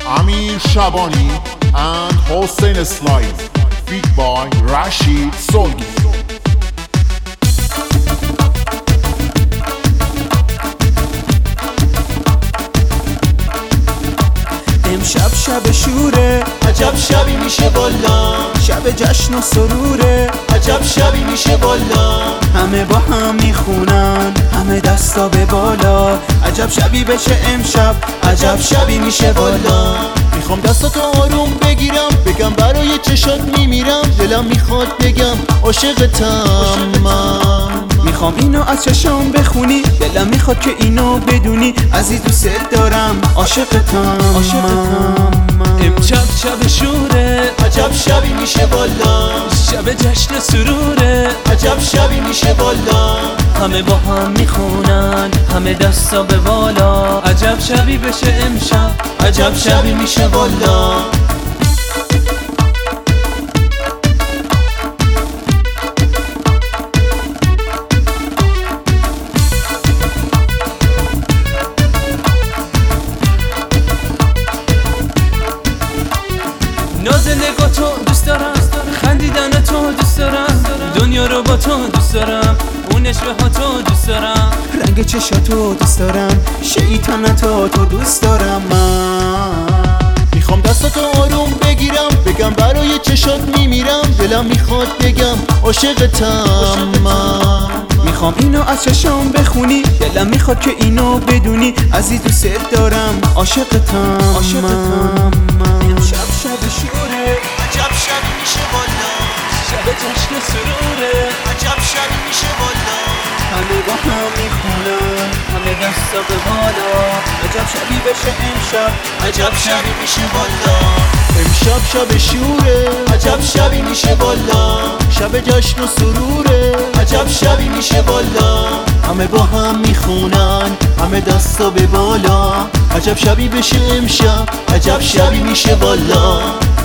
Amir Shabani and Hossein Eslaim, feat by Rashid Solgi. امشب شب شوره، عجب شبی میشه والا. شب جشن و سروره، عجب شبی میشه والا. همه با هم میخونن، همه دستا به بالا. عجب شبی بشه امشب، عجب شبی میشه والا. میخوام دستاتو آروم بگیرم، بگم برای چشات میمیرم. دلم میخواد بگم عاشقتم من. میخوام اینو از چشام بخونی، دلم میخواد که اینو بدونی. عزیز دوست دارم، عاشقتم من. امشب شب شوره، عجب شبی میشه والا. شب جشن سروره، عجب شبی میشه والا. همه با هم میخونن، همه دستا به بالا. عجب شبی بشه امشب، عجب شبی میشه والا. ناز نگاه تو دوست دارم، خندیدن تو دوست دارم، دنیا رو با تو دوست دارم، اون نشوه ها تو دوست دارم، رنگ چشاتو دوست دارم، شیطنتو تو دوست دارم من. میخوام دستاتو آروم بگیرم، بگم برای چشات میمیرم. دلم میخواد بگم عاشقتم من. میخوام اینو از چشام بخونی، دلم میخواد که اینو بدونی. عزیز دوست دارم، عاشقتم من. امشب شب شوره، عجب شبی میشه والا. شب جشن سروره، عجب شبی میشه والا. همه با هم میخونن، همه دستا به بالا. عجب شبی بشه امشب، عجب شبی میشه والا. امشب شب شوره، عجب شبی میشه والا. شب جشن و سروره، عجب شبی میشه والا. همه با هم میخونن، همه دستا به بالا. عجب شبی بشه امشب، عجب شبی میشه والا.